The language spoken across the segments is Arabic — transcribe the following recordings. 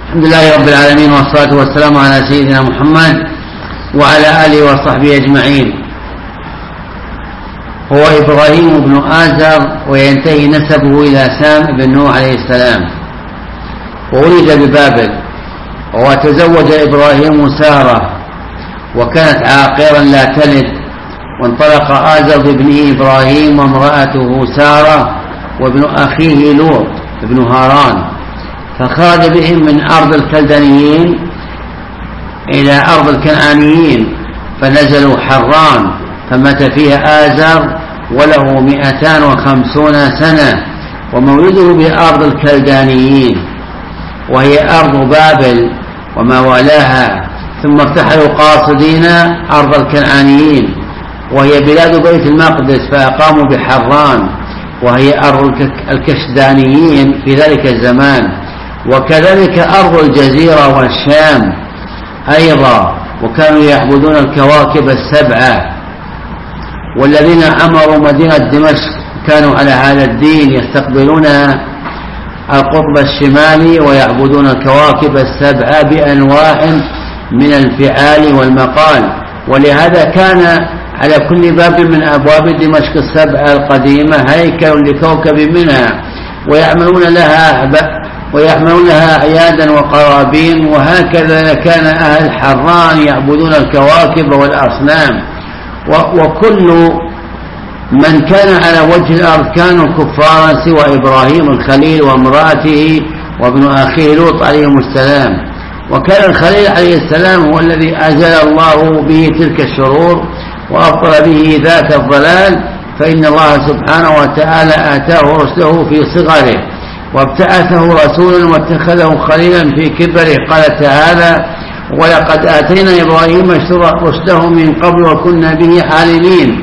الحمد لله رب العالمين، والصلاة والسلام على سيدنا محمد وعلى آله وصحبه أجمعين. هو إبراهيم بن آزر، وينتهي نسبه إلى سام بن نوح عليه السلام، وولد ببابل. وتزوج إبراهيم سارة، وكانت عاقرا لا تلد، وانطلق آزر بابنه إبراهيم وامرأته سارة وابن أخيه لوط ابن هاران، فخرج بهم من أرض الكلدانيين إلى أرض الكنعانيين، فنزلوا حران، فمات فيها آزر وله 250 سنة، ومولده بأرض الكلدانيين وهي أرض بابل وما والاها، ثم ارتحلوا قاصدين أرض الكنعانيين وهي بلاد بيت المقدس، فأقاموا بحران وهي أرض الكشدانيين في ذلك الزمان، وكذلك أرض الجزيرة والشام أيضا، وكانوا يعبدون الكواكب السبعة. والذين عمروا مدينة دمشق كانوا على هذا الدين، يستقبلون القطب الشمالي ويعبدون الكواكب السبعة بأنواع من الفعال والمقال. ولهذا كان على كل باب من أبواب دمشق السبعة القديمة هيكل لكوكب منها، ويعملون لها أعيادا وقرابين. وهكذا كان أهل حران يعبدون الكواكب والأصنام، وكل من كان على وجه الأرض كانوا كفارا سوى إبراهيم الخليل وامرأته وابن أخيه لوط عليهم السلام. وكان الخليل عليه السلام هو الذي أزال الله به تلك الشرور وأبطل به ذاك الضلال، فإن الله سبحانه وتعالى آتاه رسله في صغره، وابتعثه رسولا واتخذه خليلا في كبره. قال تعالى: ولقد آتينا إبراهيم رشده من قبل وكنا به عالمين،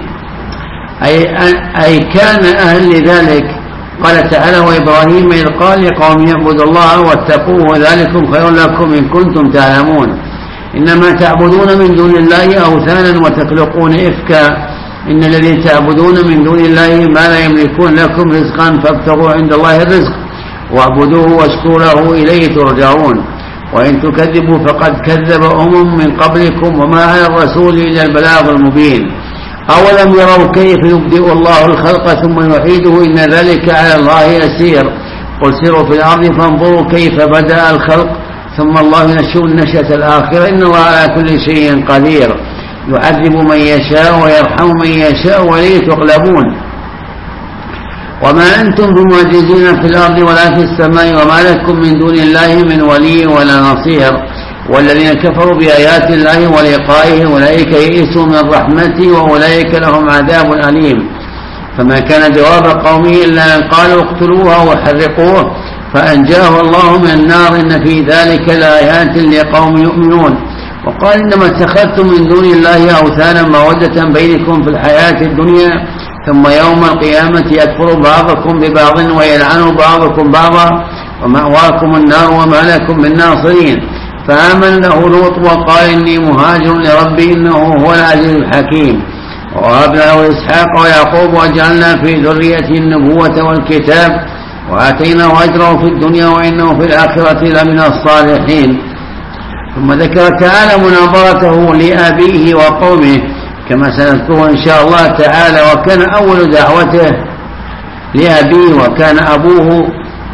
أي كان أهل لذلك. قال تعالى: وإبراهيم إذ قال لقوم يعبدوا الله واتقوه ذلكم خير لكم إن كنتم تعلمون، إنما تعبدون من دون الله أوثانا وتخلقون إفكا، إن الذين تعبدون من دون الله ما لا يملكون لكم رزقا فابتغوا عند الله الرزق واعبدوه واشكروا له إليه ترجعون، وإن تكذبوا فقد كذب من قبلكم وما على الرسول إلا البلاغ المبين. أولم يروا كيف يبدئ الله الخلق ثم يعيده إن ذلك على الله يسير، قل سيروا في الأرض فانظروا كيف بدأ الخلق ثم الله ينشئ النشأة الآخرة إن الله على كل شيء قدير، يعذب من يشاء ويرحم من يشاء وإليه تغلبون. وما أنتم بمعجزين في الأرض ولا في السماء وما لكم من دون الله من ولي ولا نصير، والذين كفروا بآيات الله ولقائه أولئك يئسوا من رحمته وأولئك لهم عذاب أليم. فما كان جواب قومه إلا أن قالوا اقتلوها وحرقوه فأنجاه الله من النار، إن في ذلك لآيات لقوم يؤمنون. وقال: إنما اتخذتم من دون الله أوثانا مودة بينكم في الحياة الدنيا، ثم يوم القيامة يكفر بعضكم ببعض ويلعن بعضكم بعضا ومأواكم النار وما لكم من ناصرين. فآمن له لوط وقال: إني مهاجر لربي إنه هو العزيز الحكيم. ووهبنا له إسحاق ويعقوب وجعلنا في ذريته النبوة والكتاب وآتيناه أجره في الدنيا وإنه في الآخرة لمن الصالحين. ثم ذكر تعالى مناظرته لأبيه وقومه كما سنذكره إن شاء الله تعالى. وكان أول دعوته لأبيه، وكان أبوه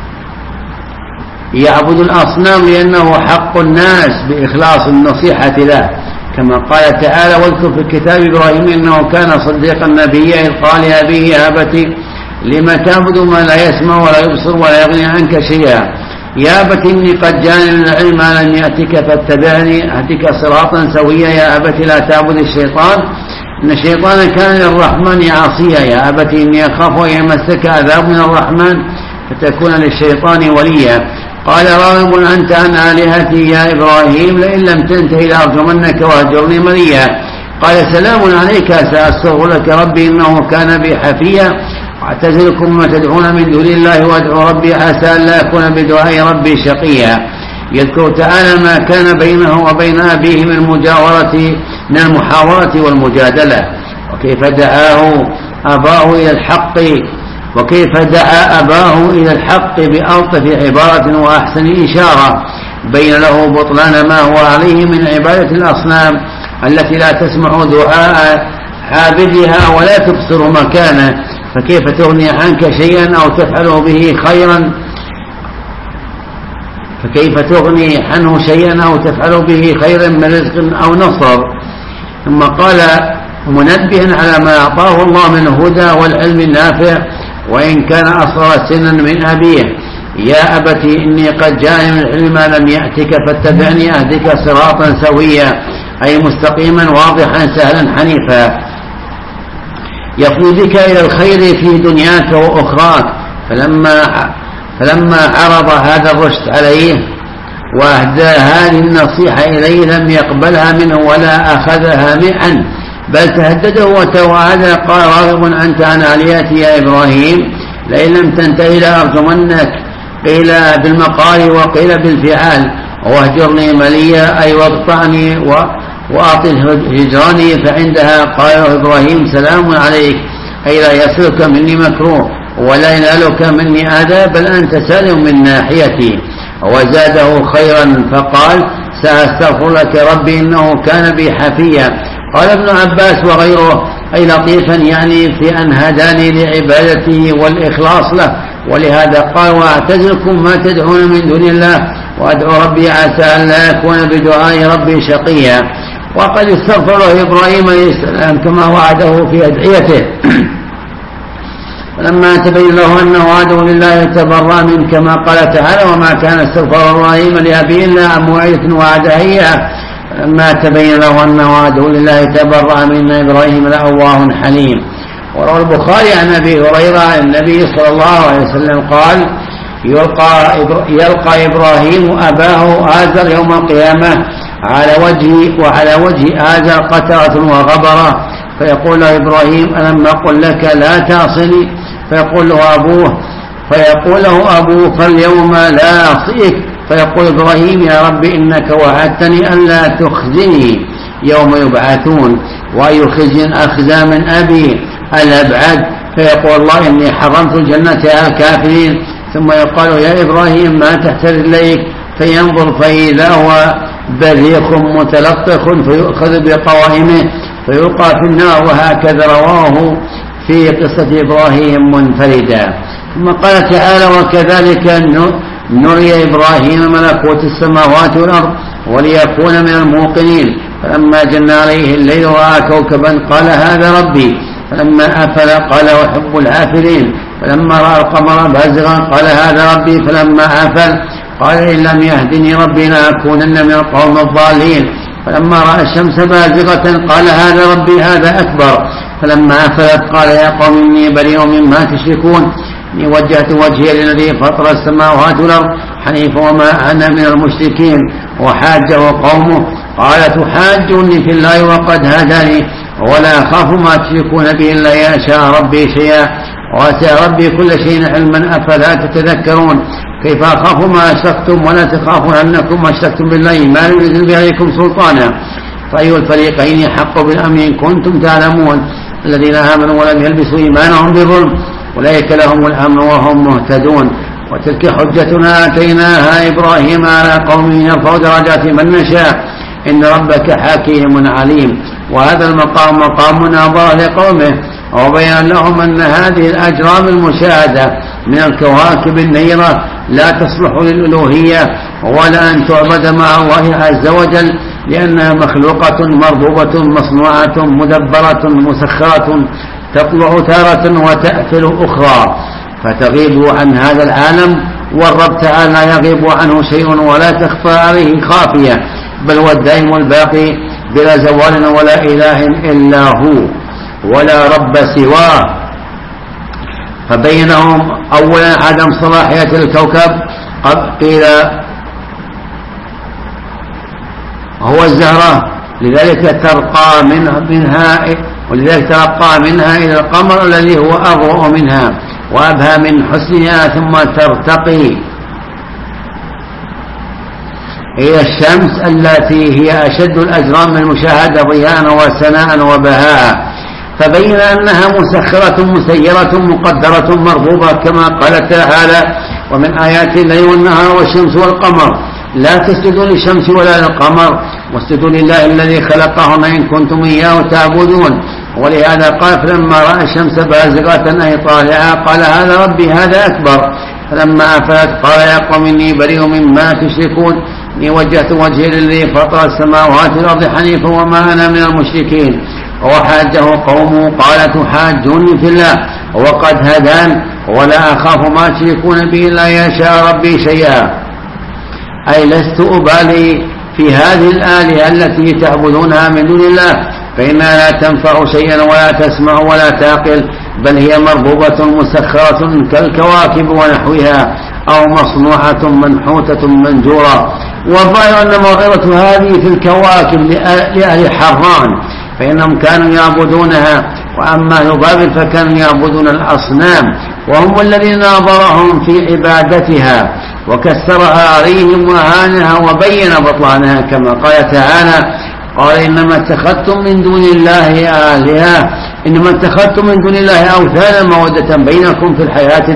يعبد الأصنام لأنه حق الناس بإخلاص النصيحة له، كما قال تعالى: واذكر في الكتاب إبراهيم إنه كان صديقا نبيا إذ قال لأبيه يا أبت لما تعبد ما لا يسمع ولا يبصر ولا يغني عنك شيئا، يا أبت إني قد جاءني من العلم ما لم يأتك فاتبعني أهدك صراطا سويا، يا أبت لا تعبد الشيطان إن الشيطان كان للرحمن عصيا، يا أبت إني أخاف أن يمسك عذاب من الرحمن فتكون للشيطان وليا. قال: راغب أنت عن آلهتي يا إبراهيم لئن لم تنتهي لأرجمنك واهجرني مليا. قال: سلام عليك سأستغفر لك ربي إنه كان بي حفيا، واعتزلكم ما تدعون من دون الله وادعو ربي عسى ألا يكون بدعاء ربي شقيا. يذكر تعالى ما كان بينه وبين أبيه من المحاورة والمجادلة، وكيف دعاه أباه إلى الحق وكيف دعا أباه إلى الحق بألطف عبارة وأحسن إشارة، بين له بطلان ما هو عليه من عبادة الأصنام التي لا تسمع دعاء عابدها ولا تبصر مكانه، فكيف تغني عنك شيئا أو تفعل به خيرا، فكيف تغني عنه شيئا أو تفعل به خيرا من رزق أو نصر. ثم قال منبها على ما أعطاه الله من الهدى والعلم النافع وإن كان أصغر سنا من أبيه: يا أبت إني قد جاءني من العلم ما لم يأتك فاتبعني أهدك صراطا سويا، أي مستقيما واضحا سهلا حنيفا، يفضي بك إلى الخير في دنياك وأخراك. فلما عرض هذا الرشد عليه وأهدى هذه النصيحة إليه لم يقبلها منه ولا أخذها عنه، بل تهدده وتوعد: قال راغب أنت عن آلهتي يا إبراهيم، لئن لم تنتهي لأرجمنك، قيل بالمقال وقيل بالفعال، واهجرني مليا أي واقطعني وأعطي هجراني. فعندها قال إبراهيم: سلام عليك، أي لا يصلك مني مكروه ولا ينالك مني أذى، بل أنت سالم من ناحيتي. وزاده خيرا فقال: سأستغفر لك ربي إنه كان بي حفيا. قال ابن عباس وغيره: أي لطيفا، يعني في أن هداني لعبادته والإخلاص له، ولهذا قال: وأعتزلكم ما تدعون من دون الله وأدعو ربي عسى أن لا يكون بدعاء ربي شقيا. وقد استغفره إبراهيم عليه السلام كما وعده في أدعيته. فلما تبين له أنه عدو لله تبرأ منه كما قال تعالى: وما كان استغفار إبراهيم لأبيه إلا عن موعدة وعدها إياه. فلما تبين له أنه عدو لله تبرأ منه إبراهيم لأواه حليم. وروى البخاري عن أبي هريرة عن النبي صلى الله عليه وسلم قال: يلقى إبراهيم أباه آزر يوم القيامة وعلى وجه آزر قترة وغبرة، فيقول له إبراهيم: ألم أقل لك لا تعصني؟ فيقول له أبوه: فاليوم لا أعصيك. فيقول إبراهيم: يا رب إنك وعدتني ألا تخزني يوم يبعثون، وأي خزي أخزى من أبي الأبعد. فيقول الله: إني حرمت الجنة على الكافرين. ثم يقال: يا إبراهيم ما تحت رجليك؟ فينظر فإذا هو بريق متلطخ فيؤخذ بقوائمه فيلقى في النار. وهكذا رواه في قصة إبراهيم منفردا. ثم قال تعالى: وكذلك نري إبراهيم ملكوت السماوات والأرض وليكون من الموقنين. فلما جن عليه الليل رأى كوكبا قال: هذا ربي. فلما أفل قال: أحب العافلين. فلما رأى القمر بازغا قال: هذا ربي. فلما أفل قال: إن لم يهدني ربي لأكونن من القوم الضالين. فلما رأى الشمس بازغة قال: هذا ربي هذا أكبر. فلما أفلت قال: يا قوم إني بريء مما تشركون، إني وجهت وجهي للذي فطر السماوات والأرض حنيفا وما أنا من المشركين. وحاجه قومه قال: تحاجوني في الله وقد هداني ولا أخاف ما تشركون به إلا يشاء ربي شيئا وسع ربي كل شيء علما أفلا تتذكرون. كيف أخاف ما أشركتم ولا تخافون أنكم أشركتم بالله ما ينزل به عليكم سلطانا. فأي الفريقين حق بالأمن إن كنتم تعلمون. الذين آمنوا ولم يلبسوا إيمانهم بظلم أولئك لهم الأمن وهم مهتدون. وتلك حجتنا آتيناها إبراهيم على قومه يرفع درجات من نشاء إن ربك حكيم عليم. وهذا المقام مقام مناظرة لقومه وبيان لهم أن هذه الأجرام المشاهدة من الكواكب النيرة لا تصلح للألوهية ولا أن تعبد مع الله عز وجل، لأنها مخلوقة مربوبة مصنوعة مدبرة مسخرة تطلع تارة وتأكل أخرى فتغيب عن هذا العالم، والرب تعالى يغيب عنه شيء ولا تخفى عليه خافية، بل هو الدائم الباقي بلا زوال ولا إله إلا هو ولا رب سواه. فبينهم أولا عدم صلاحية الكوكب، قيل هو الزهرة لذلك ترقى منها إلى القمر الذي هو أضوء منها وأبهى من حسنها، ثم ترتقي إلى الشمس التي هي أشد الأجرام المشاهدة ضياء وسناء وبهاء. فبين أنها مسخرة مسيرة مقدرة مربوبة كما قال تعالى: ومن آيات الليل والنهار والشمس والقمر لا تسجدوا للشمس ولا للقمر واسجدوا لله الذي خلقهن إن كنتم إياه تعبدون. ولهذا قال فلما رأى الشمس بازغة أي طالعة قال هذا ربي هذا أكبر. فلما أفلت قال يا قوم إني بريء مما تشركون إني وجهت وجهي للذي فطر السماوات والأرض حنيفا وما أنا من المشركين. وحاجه قومه قال تحاجوني في الله وقد هدان ولا أخاف ما تشركون به إلا يشاء ربي شيئا. أي لست أبالي في هذه الآلهة التي تعبدونها من دون الله فإنها لا تنفع شيئا ولا تسمع ولا تعقل بل هي مربوبة مسخرة كالكواكب ونحوها أو مصنوعة منحوتة منجورة. والظاهر أن موعظة هذه في الكواكب لأهل حران فإنهم كانوا يعبدونها، وأما أهل بابل فكانوا يعبدون الأصنام وهم الذين ناظرهم في عبادتها وكسرها عليهم وهانها وبين بطلانها كما قال تعالى قال إنما اتخذتم من دون الله آلهة إنما اتخذتم من دون الله أوثانا مودة بينكم في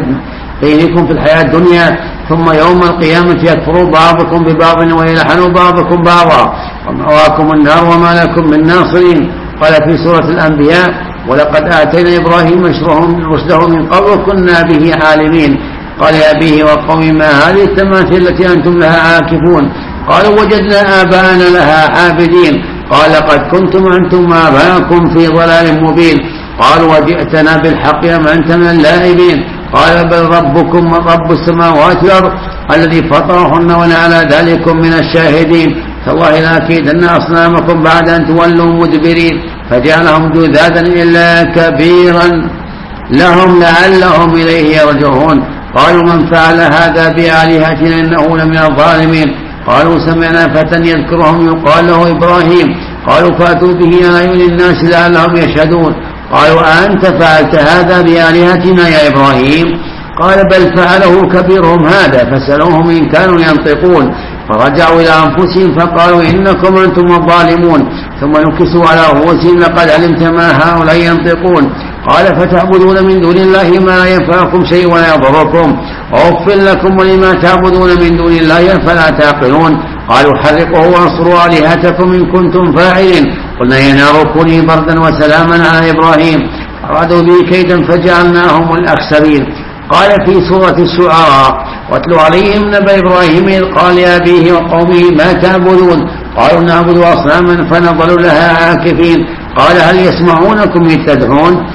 الحياة الدنيا ثم يوم القيامة يكفر بعضكم ببعض ويلحن بعضكم بعضا ومأواكم النار وما لكم من ناصرين. قال في سورة الأنبياء ولقد آتينا إبراهيم رشده من قبل وكنا به عالمين. قال يا أبيه وقوم ما هذه التماثيل التي أنتم لها عاكفون؟ قالوا وجدنا آباءنا لها عابدين. قال قد كنتم أنتم آباءكم في ضلال مبين. قالوا وجئتنا بالحق أم أنت من اللاعبين؟ قال بل ربكم رب السماوات والأرض الذي فطرهن وأنا على ذلك من الشاهدين. تالله لأكيدن أصنامكم بعد أن تولوا مدبرين. فجعلهم جذاذا إلا كبيرا لهم لعلهم إليه يرجعون. قالوا من فعل هذا بآلهتنا إنه لمن الظالمين. قالوا سمعنا فتى يذكرهم يقال له إبراهيم. قالوا فأتوا به على أعين الناس لعلهم يشهدون. قالوا أنت فعلت هذا بآلهتنا يا إبراهيم؟ قال بل فعله كبيرهم هذا فسألوهم إن كانوا ينطقون. فرجعوا إلى أنفسهم فقالوا إنكم أنتم الظالمون. ثم نكسوا على رؤوسهم لقد علمت ما هؤلاء ينطقون. قال فتعبدون من دون الله ما لا ينفعكم شيء ولا يضركم أغفر لكم ولما تعبدون من دون الله فلا تعقلون. قالوا حرقوه وانصروا آلهتكم إن كنتم فاعلين. قلنا يا نار كوني بردا وسلاما على إبراهيم. أرادوا به كيدا فجعلناهم الأخسرين. قال في سورة الشعراء واتلوا عليهم نبأ إبراهيم إذ قال لأبيه وقومه ما تعبدون؟ قالوا نعبد أصناما فنظل لها عاكفين. قال هل يسمعونكم إذ تدعون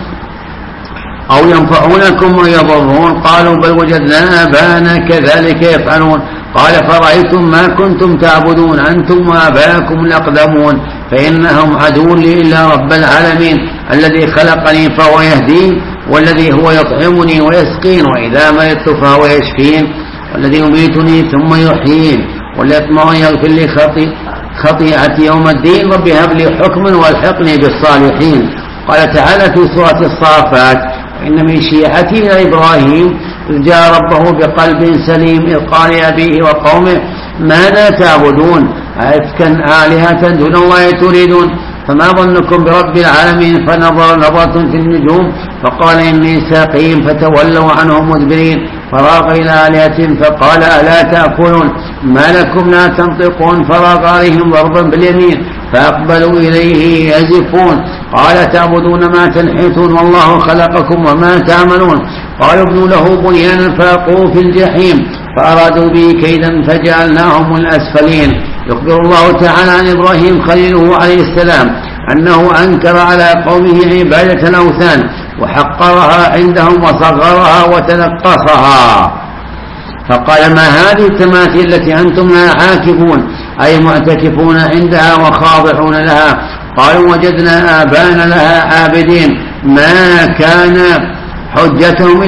أو ينفعونكم ويضرون؟ قالوا بل وجدنا آباءنا كذلك يفعلون. قال فرأيتم ما كنتم تعبدون أنتم وآباءكم الأقدمون فإنهم عدو لي إلا رب العالمين الذي خلقني فهو يهدين والذي هو يطعمني ويسقين وإذا مرضت فهو يشفين والذي يميتني ثم يحيين واليطمع أن يغفر لي خطيئتي يوم الدين رب هب لي حكما والحقني بالصالحين. قال تعالى في سورة الصافات وإن من شيعته إبراهيم إذ جاء ربه بقلب سليم إذ قال لأبيه وقومه ماذا تعبدون أئفكا آلهة دون الله تريدون فما ظنكم برب العالمين؟ فنظر نظرة في النجوم فقال إني سقيم فتولوا عنه مدبرين. فراغ إلى آلهتهم فقال ألا تأكلون ما لكم لا تنطقون؟ فراغ عليهم ضربا باليمين فأقبلوا إليه يزفون. قال تعبدون ما تنحتون والله خلقكم وما تعملون. قالوا ابنوا له بنيانا فألقوه في الجحيم فأرادوا به كيدا فجعلناهم الأسفلين. يخبر الله تعالى عن إبراهيم خليله عليه السلام أنه أنكر على قومه عبادة الأوثان وحقرها عندهم وصغرها وتنقصها فقال ما هذه التماثيل التي أنتم لها عاكفون أي معتكفون عندها وخاضعون لها؟ قالوا وجدنا آباءنا لها عابدين. ما كان حجتهم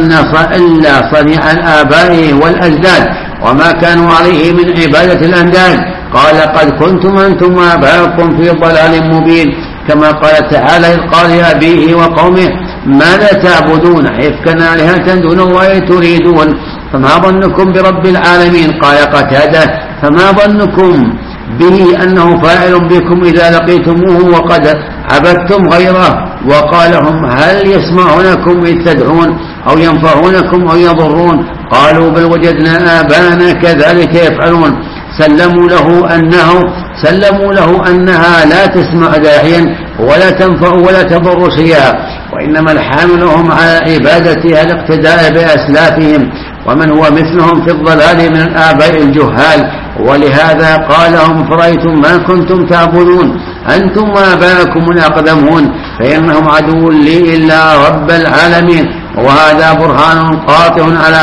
إلا صنيع الآباء والأجداد وما كانوا عليه من عبادة الأنداد. قال قد كنتم أنتم وآباؤكم في ضلال مبين كما قال تعالى إذ قال لأبيه وقومه ماذا تعبدون أئفكا آلهة دون الله تريدون فما ظنكم برب العالمين؟ قال قتادة فما ظنكم به أنه فاعل بكم إذا لقيتموه وقد عبدتم غيره؟ وقال هم هل يسمعونكم إذ تدعون أو ينفعونكم أو يضرون؟ قالوا بل وجدنا آباءنا كذلك يفعلون. سلموا له أنها لا تسمع داعيا ولا تنفع ولا تضر شيئا، وإنما الحامل هم على عبادتها الاقتداء بأسلافهم ومن هو مثلهم في الضلال من الآباء الجهال. ولهذا قال لهم فرأيتم ما كنتم تعبدون أنتم وآباءكم الأقدمون فإنهم عدو لي إلا رب العالمين. وهذا برهان قاطع على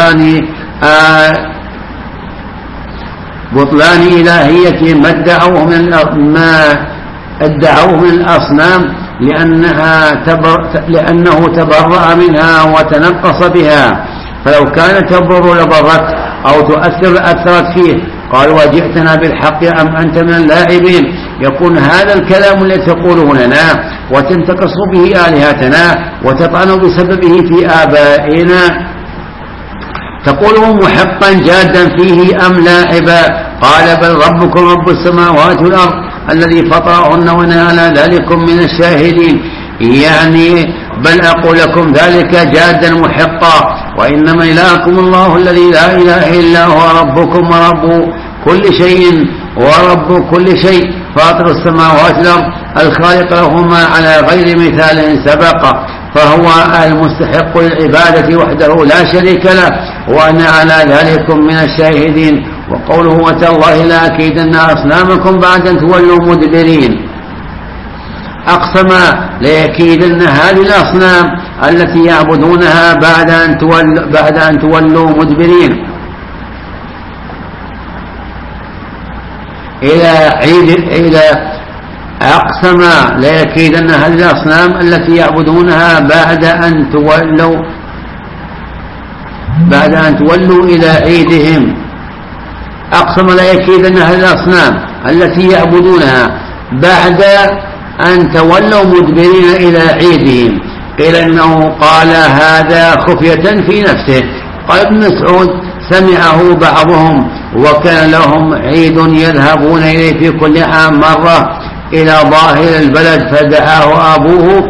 بطلان إلهية ما ادعوه من الأصنام لأنه تبرأ منها وتنقص بها، فلو كانت تضر لضرت أو تؤثر لأثرت فيه. قال وجئتنا بالحق أم أنت من اللاعبين؟ يكون هذا الكلام الذي تقوله لنا وتنتقص به آلهتنا وتطعن بسببه في آبائنا تقوله محقا جادا فيه أم لاعبا؟ قال بل ربكم رب السماوات والأرض الذي فطرهن وأنا على ذلك من الشاهدين. يعني بل أقول لكم ذلك جادا محقا، وإنما إلهكم الله الذي لا إله إلا هو ربكم ورب كل شيء ورب كل شيء فاطر السماوات والأرض الخالق لهما على غير مثال سبق، فهو المستحق للعبادة وحده لا شريك له وأنا على ذلك من الشاهدين. وقوله وتالله لأكيدن أصنامكم بعد أن تولوا مدبرين، أقسم ليكيدن هذه الأصنام التي يعبدونها بعد أن تولوا مدبرين أقسم ليكيدن هذه الأصنام التي يعبدونها بعد أن تولوا إلى عيدهم. أقسم ليكيدن هذه الأصنام التي يعبدونها بعد أن تولوا مدبرين إلى عيدهم. قيل إنه قال هذا خفية في نفسه. قال ابن مسعود سمعه بعضهم وكان لهم عيد يذهبون إليه في كل عام مرة إلى ظاهر البلد، فدعاه أبوه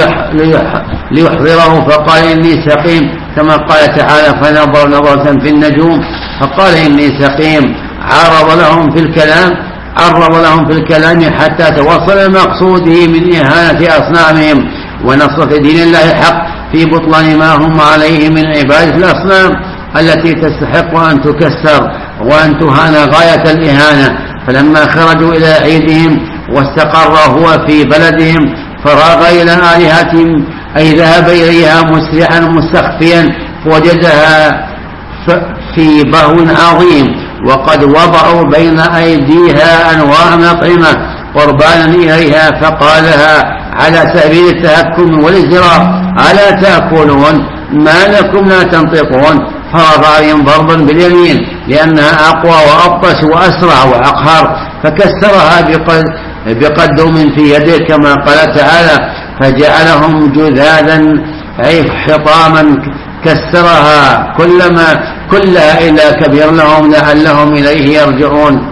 ليحضره فقال إني سقيم، كما قال تعالى فنظر نظرة في النجوم فقال إني سقيم. عرض لهم في الكلام حتى توصل مقصوده من إهانة أصنامهم ونصرة دين الله الحق في بطلان ما هم عليه من عبادة الأصنام التي تستحق أن تكسر وأن تهان غاية الإهانة. فلما خرجوا إلى عيدهم واستقر هو في بلدهم فراغ إلى آلهتهم أي ذهب إليها مسرعا مستخفيا فوجدها في بهو عظيم وقد وضعوا بين أيديها أنواع مطعمة قربانا إليها فقالها على سبيل التهكم والازدراء ألا تأكلون ما لكم لا تنطقون؟ فرض عليهم ضربا باليمين لأنها أقوى وأبطش وأسرع وأقهر فكسرها بقدم في يده كما قال تعالى فجعلهم جذاذا أي حطاما كسرها كلها إلا كبير لهم لعلهم إليه يرجعون.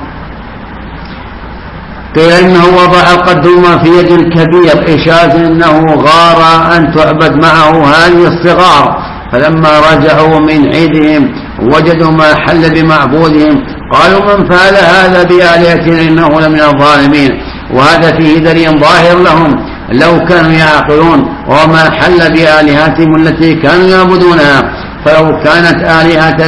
قيل إنه وضع القدم في يد الكبير إشارة إنه غار أن تعبد معه هذه الصغار. فلما رجعوا من عيدهم وجدوا ما حل بمعبودهم قالوا من فعل هذا بآلهتنا إنه لمن الظالمين. وهذا فيه دليل ظاهر لهم لو كانوا يعقلون وما حل بآلهتهم التي كانوا يعبدونها، فلو كانت آلهة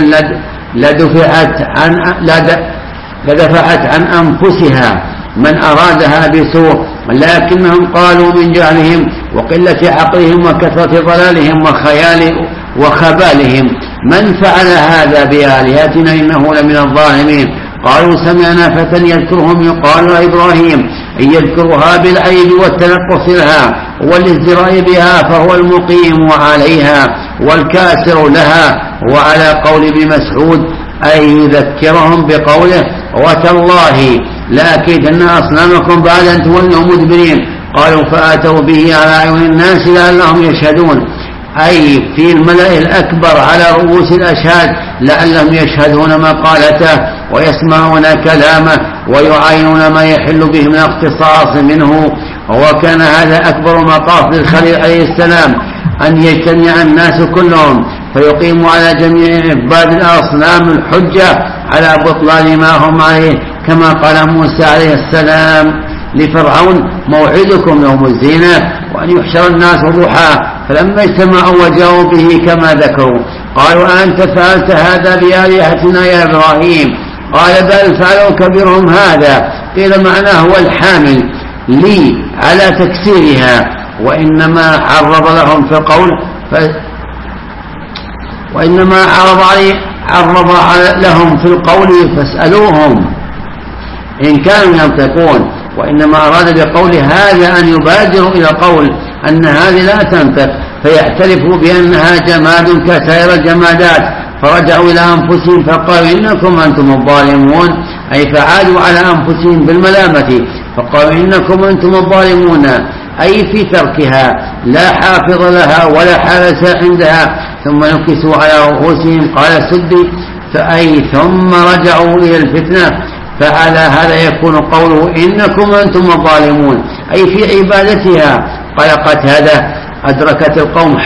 لدفعت عن أنفسها من أرادها بسوء، لكنهم قالوا من جهلهم وقلة عقلهم وكثرة ضلالهم وخبالهم من فعل هذا بآلهتنا إنه لمن الظالمين. قالوا سمعنا فتى يذكرهم يقال إبراهيم أن يذكرها بالعيد والتنقص لها والازدراء بها فهو المقيم عليها والكاسر لها. وعلى قول ابن مسعود أي يذكرهم بقوله وتالله لأكيدن أصنامكم بعد أن تولوا مدبرين. قالوا فآتوا به على أعين الناس لعلهم يشهدون أي في الملأ الأكبر على رؤوس الأشهاد لعلهم يشهدون مقالته ويسمعون كلامه ويعاينون ما يحل به من الاقتصاص منه. وكان هذا أكبر مقاصد الخليل عليه السلام أن يجتمع الناس كلهم فيقيموا على جميع عباد الأصنام الحجة على بطلان ما هم عليه، كما قال موسى عليه السلام لفرعون: موعدكم يوم الزينة وأن يحشر الناس ضحى. فلما اجتمعوا وجاءوا به كما ذكروا قالوا: أنت فعلت هذا بآلهتنا يا إبراهيم؟ قال: بل فعلوا كبيرهم هذا. قيل معناه هو الحامل لي على تكسيرها، وإنما عرض لهم في القول وإنما عرض لهم في القول فاسألوهم إن كانوا ينطقون، وإنما أراد بقول هذا أن يبادروا إلى قول أن هذه لا تنطق فيعترفوا بأنها جماد كسائر الجمادات، فرجعوا إلى أنفسهم فقالوا: إنكم أنتم الظالمون، أي فعادوا على أنفسهم بالملامة فقالوا: إنكم أنتم الظالمون، أي في تركها لا حافظ لها ولا حارس عندها. ثم نكسوا على رؤوسهم قال سدي، فأي ثم رجعوا إلى الفتنة. فعلى هذا يكون قوله: إنكم أنتم الظالمون، أي في عبادتها. قال قتادة: أدركت القوم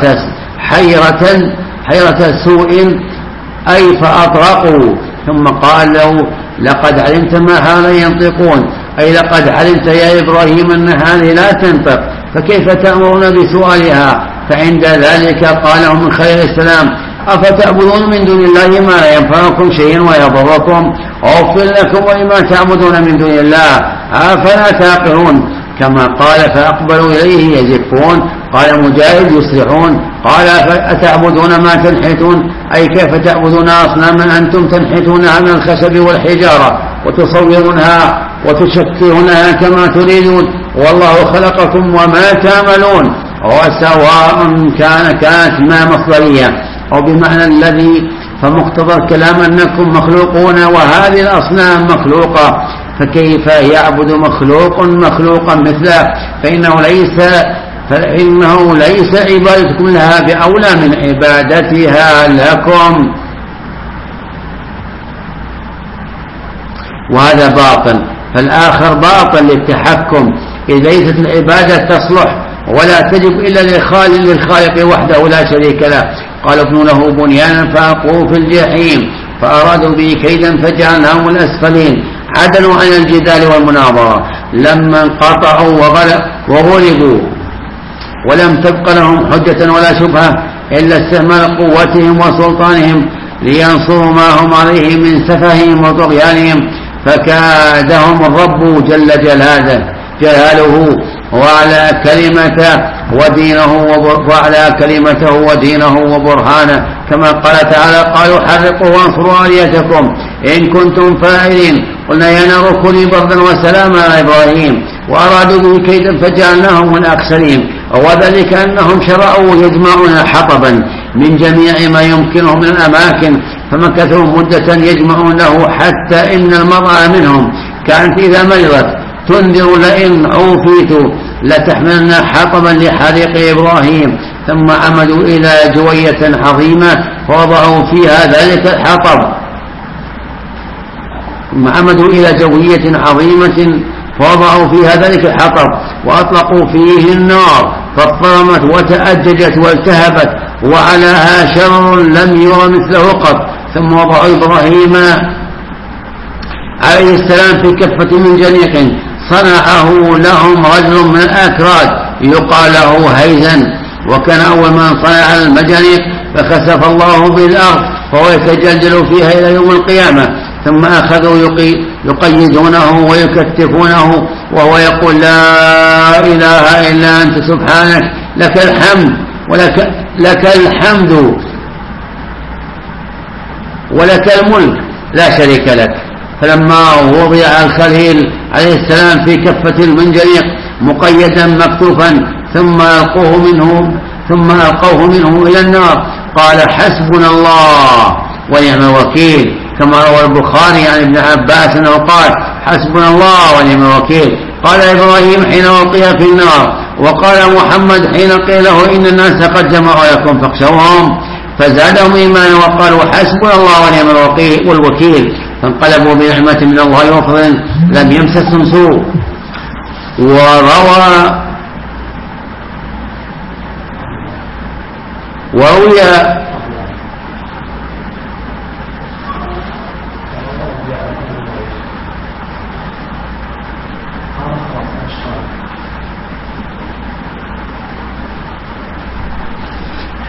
حيرة سوء، أي فأطرقوا. ثم قال له: لقد علمت ما هذا ينطقون، أي لقد علمت يا إبراهيم أن هذه لا تنطق، فكيف تأمرون بسؤالها؟ فعند ذلك قال من خير السلام: أفتعبدون من دون الله ما لا ينفعكم شيئا ويضركم، أغفر لكم ولما تعبدون من دون الله أفلا تعقلون. كما قال: فأقبلوا إليه يزفون. قال مجاهد: يسرعون. قال: أتعبدون ما تنحتون، أي كيف تعبدون أصناما أنتم تنحتونها من الخشب والحجارة وتصورونها وتشكلونها كما تريدون، والله خلقكم وما تعملون. وسواء كانت ما مصدرية أو بمعنى الذي، فمقتضى الكلام أنكم مخلوقون وهذه الأصنام مخلوقة، فكيف يعبد مخلوق مخلوقا مثله؟ فإنه ليس عبادتكم لها بأولى من عبادتها لكم، وهذا باطل. فالآخر باطل للتحكم، إذ ليست العبادة تصلح ولا تجب إلا للخالق وحده لا شريك له. قال: ابنوا له بنيانا فألقوه في الجحيم، فأرادوا به كيدا فجعلناهم الأسفلين. عدلوا عن الجدال والمناظرة لما انقطعوا وغلبوا، ولم تبق لهم حجة ولا شبهة إلا استعمال قوتهم وسلطانهم لينصروا ما هم عليه من سفههم وطغيانهم، فكادهم الرب جل جلاله وعلى كلمته ودينه وبرهانه، كما قال تعالى: قالوا حرقوا وانصروا آلهتكم إن كنتم فاعلين. قلنا: يا نار كوني بردا وسلاما على إبراهيم، وأرادوا به كيدا فجعلناهم الأخسرين. وذلك أنهم شرعوا يجمعون حطبا من جميع ما يمكنهم من الأماكن، فمكثوا مدة يجمعونه، حتى إن المرأة منهم كانت إذا مرضت تنذر: لئن عوفيت لتحملن حطبا لحريق إبراهيم. ثم عمدوا إلى جوية عظيمة فوضعوا فيها ذلك الحطب وأطلقوا فيه النار فاضطرمت وتأججت والتهبت وعلاها شر لم ير مثله قط. ثم وضعوا إبراهيم عليه السلام في كفة من جنيق صنعه لهم رجل من الأكراد يقال له هيزن، وكان أول من صنع المجانيق، فخسف الله بالأرض فهو يتجلجل فيها إلى يوم القيامة. ثم أخذوا يقيدونه ويكتفونه وهو يقول: لا إله إلا أنت سبحانك لك الحمد ولك الملك لا شريك لك. فلما وضع الخليل عليه السلام في كفة المنجنيق مقيدا مكتوفا ثم ألقوه منه إلى النار قال: حسبنا الله ونعم الوكيل. كما روى البخاري عن ابن عباس أنه قال: حسبنا الله ونعم الوكيل. قال إبراهيم حين ألقي في النار، وقال محمد حين قيل له: إن الناس قد جمعوا لكم فاخشوهم، فزادهم إيمانا وقالوا: حسبنا الله ونعم الوكيل. فانقلبوا بنعمة من الله وفضل لم يمسسهم سوء. وروي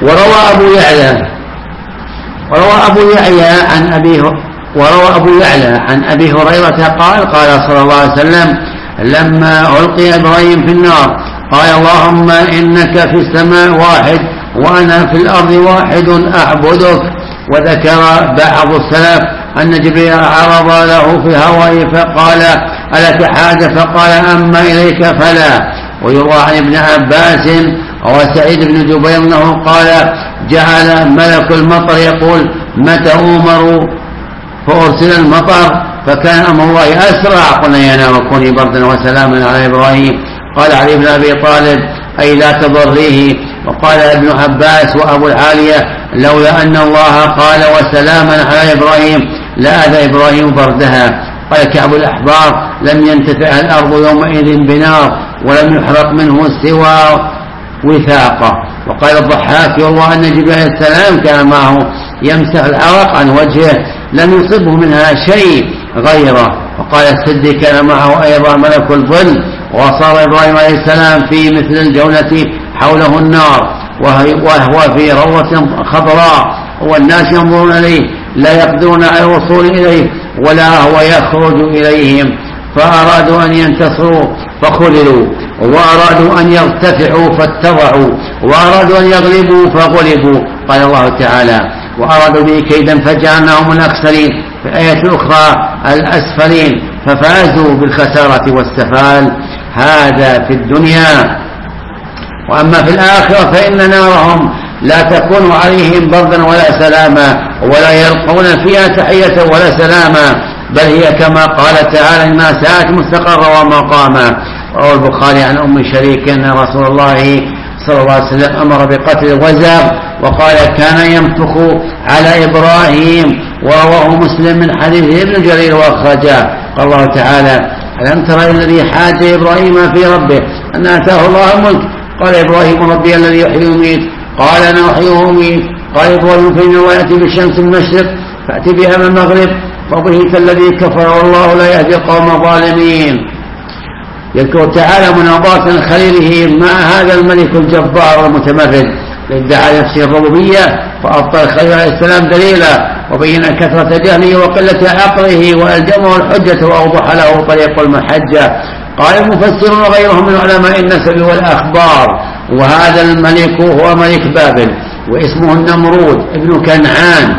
وروى أبو يعلى عن أبي هريرة قال صلى الله عليه وسلم لما ألقي إبراهيم في النار قال اللهم إنك في السماء واحد وأنا في الأرض واحد أعبدك. وذكر بعض السلف أن جبريل عرض له في الهواء فقال ألك حاجة فقال أما إليك فلا. ويروى عن ابن عباس وسعيد بن جبير أنه قال جعل ملك المطر يقول متى أمر فأرسل المطر فكان أمر الله أسرع قلنا يا نار كوني بردا وسلاما على إبراهيم. قال علي بن أبي طالب أي لا تضريه. وقال ابن عباس وأبو العالية لولا أن الله قال وسلاما على إبراهيم لأذى إبراهيم بردها. قال كعب الأحبار لم ينتفع الأرض يومئذ بنار ولم يحرق منه سوى وثاقه. وقال الضحاك والله أن جبريل السلام كان معه يمسح العرق عن وجهه لم يصبه منها شيء غيره. وقال السدي كان معه أيضا ملك الظل وصار إبراهيم عليه السلام في مثل الجولة حوله النار وهو في روضة خضراء والناس ينظرون إليه لا يقدرون على الوصول إليه ولا هو يخرج إليهم فأرادوا أن ينتصروا فخذلوا وأرادوا أن يرتفعوا فاتضعوا وأرادوا أن يغلبوا فغلبوا. قال الله تعالى وأرادوا به كيدا فجعلناهم الأخسرين. في الآية الأخرى الأسفلين ففازوا بالخسارة والسفال. هذا في الدنيا. وأما في الآخرة فإن نارهم لا تكون عليهم بردا ولا سلاما ولا يلقون فيها تحية ولا سلاما بل هي كما قال تعالى إنها ساءت مستقرا ومقاما. روى البخاري عن أم شريك أن رسول الله صلى الله عليه وسلم أمر بقتل الوزغ وقال كان ينفخ على إبراهيم. ورواه مسلم من حديث ابن جرير وأخرجاه. قال الله تعالى ألم تر الذي حاج إبراهيم في ربه أن آتاه الله الملك قال إبراهيم ربي الذي يحيي ويميت قال أنا أحيي وأميت قال إبراهيم فإن الله يأتي بالشمس من المشرق فأتي بها من المغرب فضحك الذي كفر والله لا يهدي القوم الظالمين. يذكر تعالى مناظرة خليله مع هذا الملك الجبار المتمرد ادعى نفسه الربوبية فأبطل الخليل عليه السلام دليلا وبين كثرة جهله وقلة عقله وألجمه الحجة وأوضح له طريق المحجة. قال المفسرون وغيرهم من علماء النسب والأخبار وهذا الملك هو ملك بابل واسمه النمرود ابن كنعان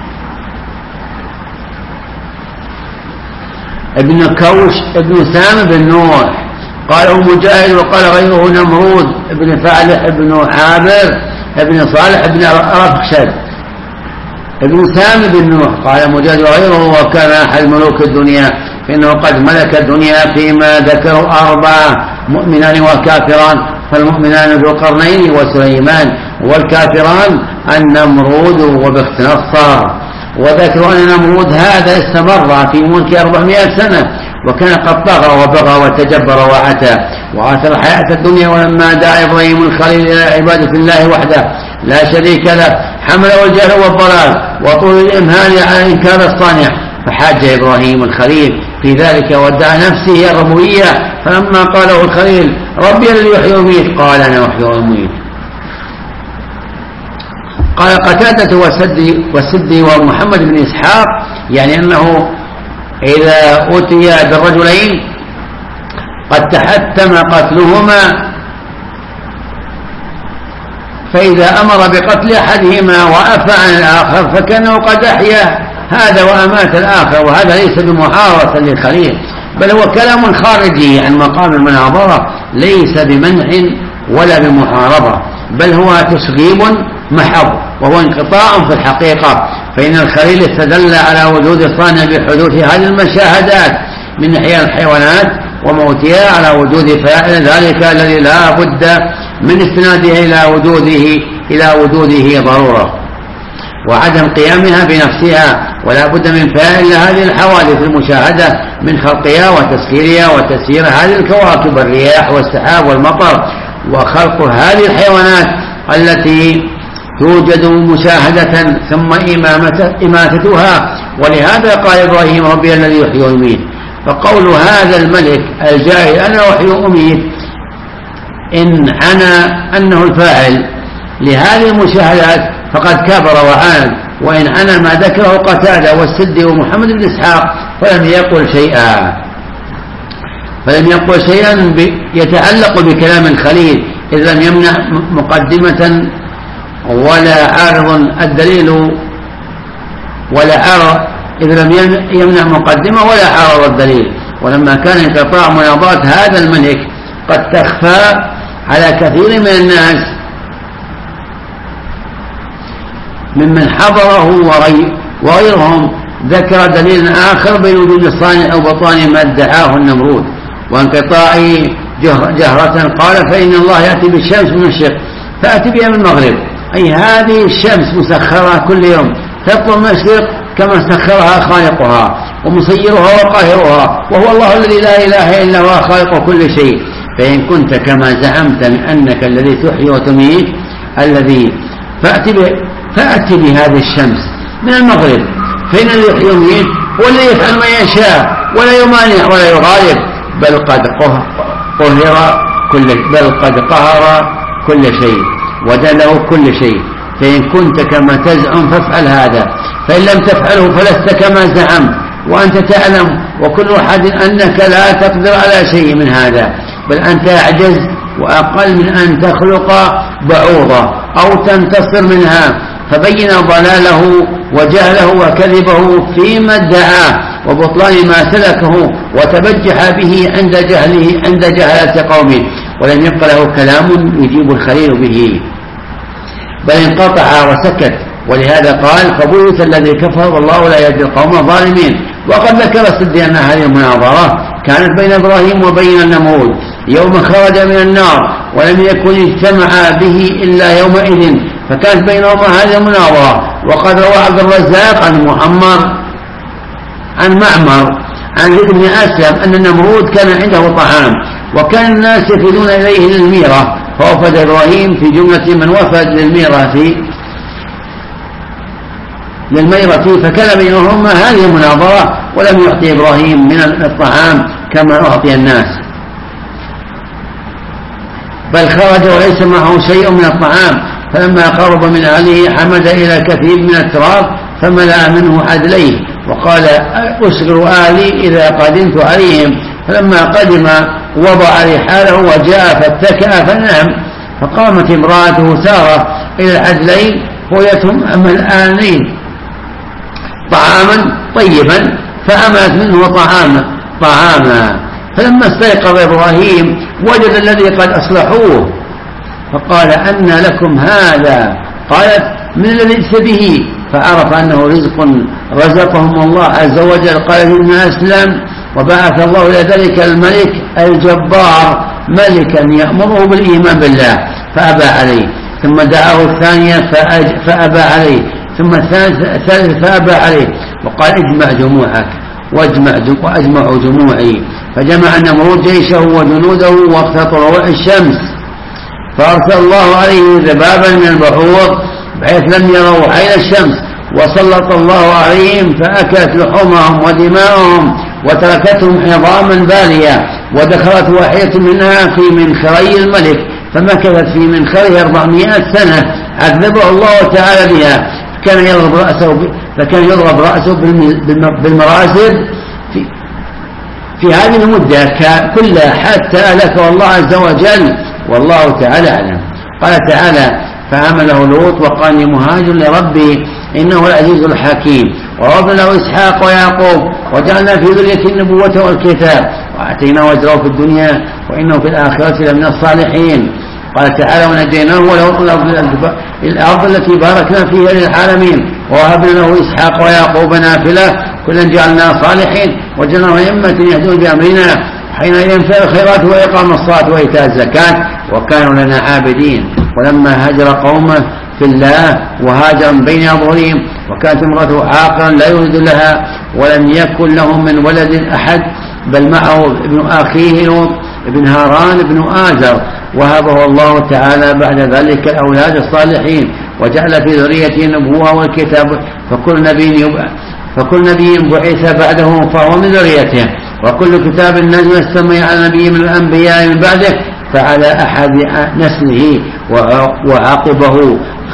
ابن كوش ابن سام بن نوح. قاله مجاهد وقال غيره نمرود ابن فالح ابن عامر ابن صالح ابن رفخشد ابن سام بن نوح. قال مجاهد وغيره وكان أحد ملوك الدنيا فإنه قد ملك الدنيا فيما ذكروا 4 مؤمنان وكافران فالمؤمنان ذو القرنين وسليمان والكافران النمرود وبخت نصر. وذكروا أن نمرود هذا استمر في ملك 400 سنة وكان قد طغى وبغى وتجبر وعتى وآثر حياة الدنيا. ولما دعا إبراهيم الخليل إلى عبادة الله وحده لا شريك له حمله الجهل والضلال وطول الإمهال على إنكار الصانع فحاج إبراهيم الخليل في ذلك وادعى نفسه الربوبية. فلما قاله الخليل ربي الذي يحيي ويميت قال أنا أحيي وأميت. قال قتادة والسدي ومحمد بن إسحاق يعني أنه إذا أتي بالرجلين قد تحتم قتلهما فإذا أمر بقتل أحدهما وأفى عن الآخر فكأنه قد أحيا هذا وأمات الآخر. وهذا ليس بمحاربة للخليل بل هو كلام خارجي عن مقام المناظرة ليس بمنع ولا بمحاربة بل هو تسليم محض وهو انقطاع في الحقيقة. فإن الخليل استدل على وجود الصانع بحدوث هذه المشاهدات من إحياء الحيوانات وموتها على وجود فاعل ذلك الذي لا بد من استناده إلى وجوده ضرورة وعدم قيامها بنفسها ولا بد من فاعل هذه الحوادث المشاهدة من خلقها وتسخيرها وتسيير هذه الكواكب الرياح والسحاب والمطر وخلق هذه الحيوانات التي توجد مشاهدة ثم إماتتها. ولهذا قال إبراهيم ربي الذي يحيي ويميت. فقول هذا الملك الجاهل أنا أحيي وأميت إن عنا أنه الفاعل لهذه المشاهدات فقد كبر وعاند، وإن أنا ما ذكره قتادة والسدي ومحمد بن إسحاق فلم يقل شيئا يتعلق بكلام الخليل، إذ لم يمنع مقدمة ولا عارض الدليل إذ لم يمنع مقدمة ولا عارض الدليل. ولما كان انقطاع مناظرة هذا الملك قد تخفى على كثير من الناس ممن حضره وغيرهم، ذكر دليل آخر بوجود صانع أو بطان ما ادعاه النمرود وانقطاع جهرة. قال فإن الله يأتي بالشمس من الشرق فأتي بها من المغرب، أي هذه الشمس مسخرة كل يوم تطلع من الشرق كما سخرها خالقها ومسيرها وقاهرها، وهو الله الذي لا إله إلا هو خالق كل شيء. فإن كنت كما زعمت من أنك الذي تحيي وتميت الذي فأتي بهذه الشمس من المغرب، فإن الذي يحيي ويميت هو الذي يفعل ما يشاء ولا يمانع ولا يغالب، بل قد قهر كل شيء ودله كل شيء. فإن كنت كما تزعم فافعل هذا، فإن لم تفعله فلست كما زعمت، وأنت تعلم وكل أحد أنك لا تقدر على شيء من هذا، بل أنت أعجز وأقل من أن تخلق بعوضة أو تنتصر منها. فبين ضلاله وجهله وكذبه فيما ادعاه وبطلان ما سلكه وتبجح به عند جهلة قومه، ولم يبق له كلام يجيب الخليل به، بل انقطع وسكت. ولهذا قال فبيت الذي كفر والله لا يهدي القوم الظالمين. وقد ذكر السدي أن هذه المناظرة كانت بين إبراهيم وبين النمرود يوم خرج من النار، ولم يكن اجتمع به إلا يومئذ، فكانت بينهما هذه المناظرة. وقد روى عبد الرزاق عن معمر عن زيد بن أسلم أن النمرود كان عنده طعام، وكان الناس يفدون إليه للميرة، فوفد إبراهيم في جملة من وفد للميرة، فكان بينهما هذه المناظرة، ولم يعطي إبراهيم من الطعام كما أعطي الناس، بل خرج وليس معه شيء من الطعام. فلما قرب من أهله حمد إلى كثير من التراب فملأ منه عدليه وقال أسر أهلي إذا قدمت عليهم. فلما قدم وضع رحاله وجاء فاتكأ فنام. فقامت امرأته سارة إلى العدلين ويتهم ملآنين طعاما طيبا فأملت منه طعاما. فلما استيقظ إبراهيم وجد الذي قد أصلحوه فقال أن لكم هذا؟ قالت من الذي ائت به، فعرف أنه رزق رزقهم الله عز وجل. قال إن أسلم وبعث الله إلى ذلك الملك الجبار ملكا يأمره بالإيمان بالله فأبى عليه، ثم دعاه الثانية فأبى عليه، ثم الثالث فأبى عليه، وقال اجمع جموعك وأجمعوا جموعي. فجمع النمرود جيشه وجنوده وقت طلوع الشمس، فأرسل الله عليه ذبابا من البحور بحيث لم يروا عين الشمس، وسلط الله عليهم فأكلت لحومهم ودماءهم وتركتهم عظاما بالية، ودخلت واحدة منها في منخري الملك فمكثت في منخره 400 سنة عذبه الله تعالى بها. فكان يضرب رأسه بالمرازب في هذه المدة كلها حتى أهلكه الله عز وجل، والله تعالى أعلم. قال تعالى فعمله لوط وقال مهاجر لربي إنه العزيز الحكيم، ووهبنا له إسحاق ويعقوب وجعلنا في ذريته النبوة والكتاب وآتيناه أجره في الدنيا وإنه في الآخرة لمن الصالحين. قال تعالى ونجيناه ولوط الأرض التي باركنا فيها للعالمين، ووهبنا له إسحاق ويعقوب نافلة كلا جعلنا صالحين وجعلنا أئمة يهدون بأمرنا حينئذ فعل الخيرات وإقام الصلاة وإيتاء الزكاة وكانوا لنا عابدين. ولما هاجر قومه في الله وهاجر من بين أظهرهم وكانت امرأته عاقرا لا يولد لها ولم يكن لهم من ولد أحد، بل معه ابن أخيه لوط ابن هاران ابن آزر، وهبه الله تعالى بعد ذلك الأولاد الصالحين وجعل في ذريته النبوة والكتاب، فكل نبي بعث بعده فهو من ذريته، وكل كتاب نزل السماء على نبي من الأنبياء من بعده فعلى أحد نسله وعاقبه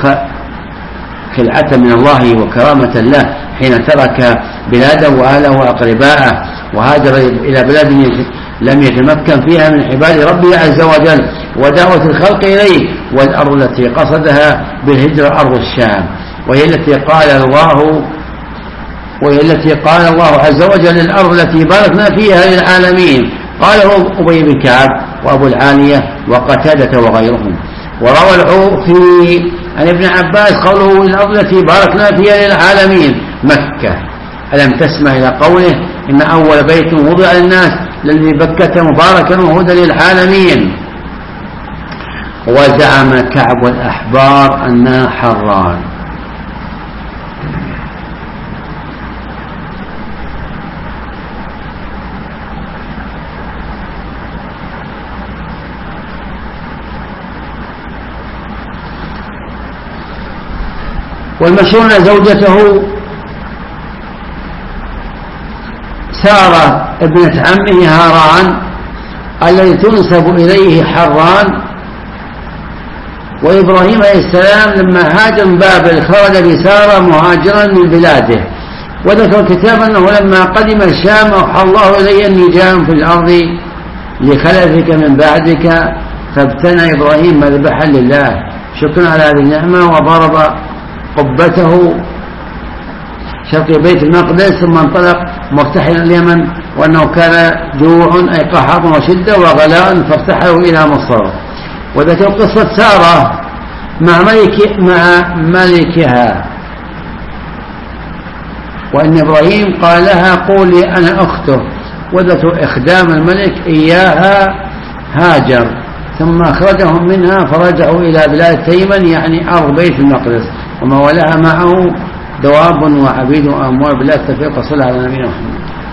خلعة من الله وكرامة له حين ترك بلاده وأهله وأقرباءه وهاجر إلى بلاد لم يتمكن فيها من عباد ربه عز وجل ودعوة الخلق إليه، والأرض التي قصدها بالهجرة أرض الشام، وهي التي قال الله عز وجل الأرض التي باركنا فيها للعالمين. قاله أبي بن كعب وأبو العالية وقتادة وغيرهم. وروى العوفي عن ابن عباس قوله الأرض التي باركنا فيها للعالمين مكة. ألم تسمع إلى قوله إن أول بيت وضع للناس الذي بكة مباركا وهدى للعالمين. وزعم كعب الأحبار أنها حران. والمشهور أن زوجته سارة ابنة عمه هاران الذي تنسب إليه حران. وإبراهيم عليه السلام لما هاجر من بابل خرج بسارة مهاجرا من بلاده. وذكر الكتاب أنه لما قدم الشام أوحى الله إليه أني جاء في الأرض لخلفك من بعدك، فابتنى إبراهيم مذبحا لله شكرا على هذه النعمة، وضرب قبته شرق بيت المقدس ثم انطلق مرتحلا اليمن، وأنه كان جوع أي قحط وشدة وغلاء فارتحلوا إلى مصر. وذكر قصة سارة مع ملكها، وأن إبراهيم قال لها قولي أنا أخته، وذكر إخدام الملك إياها هاجر، ثم أخرجهم منها فرجعوا إلى بلاد تيمن يعني أرض بيت المقدس، وما ولها معه دواب وعبيد وأموال. بلا التوفيق وصلى على نبينا محمد.